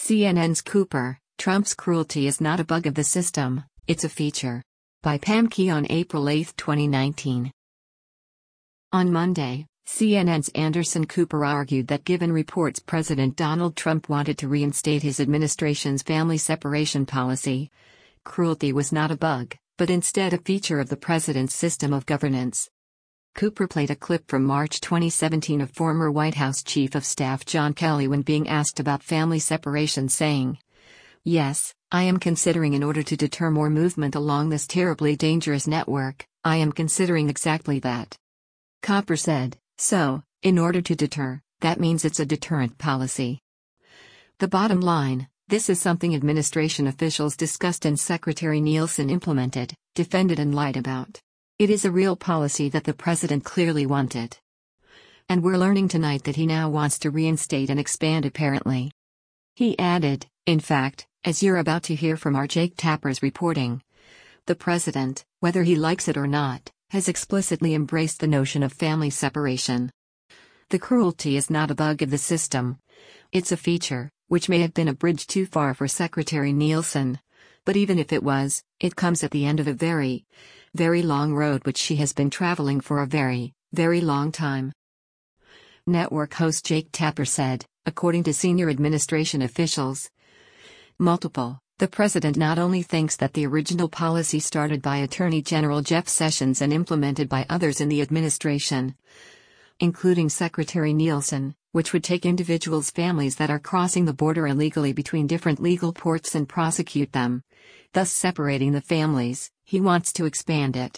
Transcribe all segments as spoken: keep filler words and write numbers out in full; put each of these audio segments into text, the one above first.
C N N's Cooper, Trump's cruelty is not a bug of the system, it's a feature. By Pam Key on April eighth, twenty nineteen. On Monday, C N N's Anderson Cooper argued that given reports President Donald Trump wanted to reinstate his administration's family separation policy, cruelty was not a bug, but instead a feature of the president's system of governance. Cooper played a clip from March twenty seventeen of former White House Chief of Staff John Kelly when being asked about family separation, saying, "Yes, I am considering, in order to deter more movement along this terribly dangerous network, I am considering exactly that." Cooper said, "So, in order to deter, that means it's a deterrent policy." The bottom line, this is something administration officials discussed and Secretary Nielsen implemented, defended and lied about. It is a real policy that the president clearly wanted. And we're learning tonight that he now wants to reinstate and expand, apparently. He added, "In fact, as you're about to hear from our Jake Tapper's reporting, the president, whether he likes it or not, has explicitly embraced the notion of family separation. The cruelty is not a bug of the system. It's a feature, which may have been a bridge too far for Secretary Nielsen. But even if it was, it comes at the end of a very, very long road which she has been traveling for a very, very long time." Network host Jake Tapper said, according to senior administration officials, multiple, the president not only thinks that the original policy started by Attorney General Jeff Sessions and implemented by others in the administration, including Secretary Nielsen, which would take individuals' families that are crossing the border illegally between different legal ports and prosecute them, thus separating the families, he wants to expand it.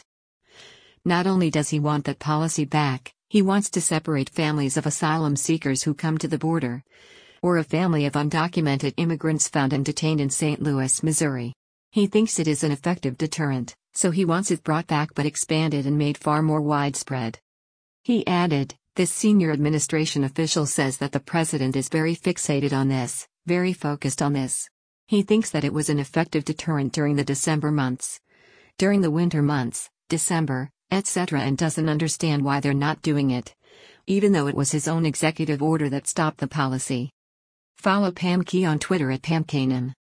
Not only does he want that policy back, he wants to separate families of asylum seekers who come to the border, or a family of undocumented immigrants found and detained in Saint Louis, Missouri. He thinks it is an effective deterrent, so he wants it brought back but expanded and made far more widespread. He added, "This senior administration official says that the president is very fixated on this, very focused on this. He thinks that it was an effective deterrent during the December months. During the winter months, December, et cetera, and doesn't understand why they're not doing it, even though it was his own executive order that stopped the policy." Follow Pam Key on Twitter at Pam Kanan.